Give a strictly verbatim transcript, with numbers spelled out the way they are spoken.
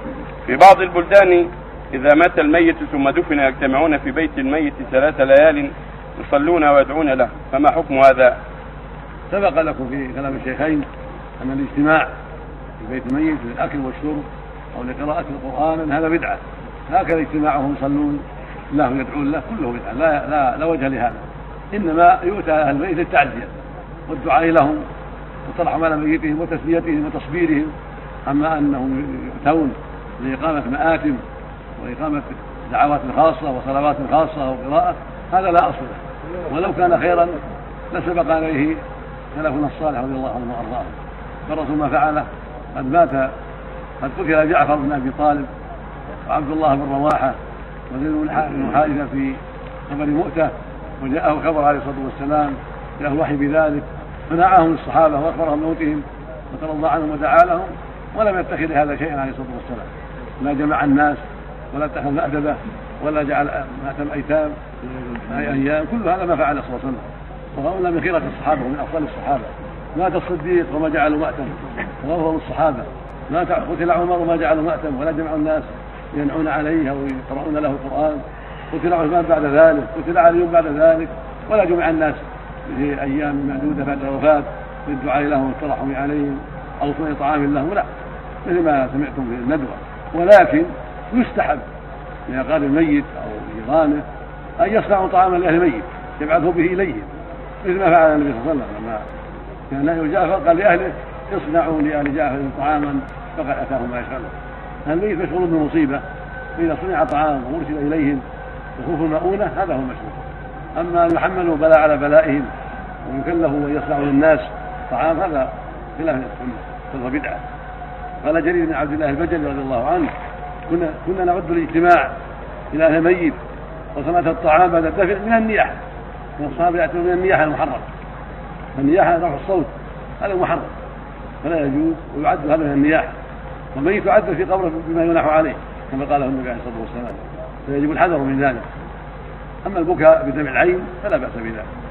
في بعض البلدان إذا مات الميت ثم دفن يجتمعون في بيت الميت ثلاث ليال يصلون ويدعون له، فما حكم هذا؟ سبق لكم في كلام الشيخين أن الاجتماع في بيت الميت للأكل والشرب أو لقراءة القرآن هذا بدعة، هكذا اجتماعهم يصلون له يدعون له كله بدعة، لا, لا, لا وجه لهذا، إنما يؤتى أهل البيت للتعزية والدعاء لهم وترحم على ميتهم وتسليتهم وتصبيرهم. أما أنهم يؤتون لإقامة مآتم وإقامة دعوات خاصة وصلوات خاصة وقراءة هذا لا أصل له، ولو كان خيرا لسبق عليه سلفنا الصالح رضي الله عنه وأرضاه. فالرسول ما فعله، قد مات قد قتل جعفر بن أبي طالب وعبد الله بن رواحة وزيد بن حارثة في خبر مؤتة، وجاءه خبر عليه الصلاة والسلام جاءه الوحي بذلك فنعاهم الصحابة وأخبرهم موتهم وترضى عنهم ودعا لهم، ولم يتخذ هذا شيئا عليه الصلاة والسلام، لا جمع الناس ولا اتخذ مأدبة ولا جعل مأتم أيتام أيام، كل هذا ما فعل صلى الله عليه وسلم، وهؤلاء من خيرة الصحابة ومن أفضل الصحابة. مات الصديق وما جعلوا مأتم وأفضل الصحابة، مات قتل عمر وما جعلوا مأتم ولا جمعوا الناس ينعون عليه أو يقرؤون له القرآن، قتل عثمان بعد ذلك، قتل علي بعد ذلك، ولا جمع الناس في أيام معدودة بعد الوفاة للدعاء لهم والترحم عليهم أو صنع طعام لهم، لا، مثل ما سمعتم في الندوة. ولكن يستحب لأقارب الميت أو جيرانه أن يصنعوا طعاما لأهل الميت يبعثوا به إليهم، مثل ما فعل النبي صلى الله عليه وسلم لما كان نهي جعفر قال لأهله اصنعوا لآل جعفر طعاما فقد أتاهم ما يشغلهم. الميت مشغول بالمصيبة، فإذا صنع طعام وأرسل إليهم وخوف المؤونة هذا هو المشغول. أما أن يحملوا بلاء على بلائهم ويكلفوا ويصنعوا للناس طعام هذا خلاف السنة، فهو بدعة. قال جرير بن عبد الله البجلي رضي الله عنه كنا كنا نعد الاجتماع إلى أهل الميت وصنعة الطعام بعد الدفن من النياحة، والصحابة يأتون من النياحة المحرم، النياحة رفع الصوت هذا محرم فلا يجوز، ويعد هذا من النياحة، والميت يعد في قبره بما يناح عليه كما قاله النبي عليه الصلاة والسلام، فيجب الحذر من ذلك. أما البكاء بدمع العين فلا بأس بذلك.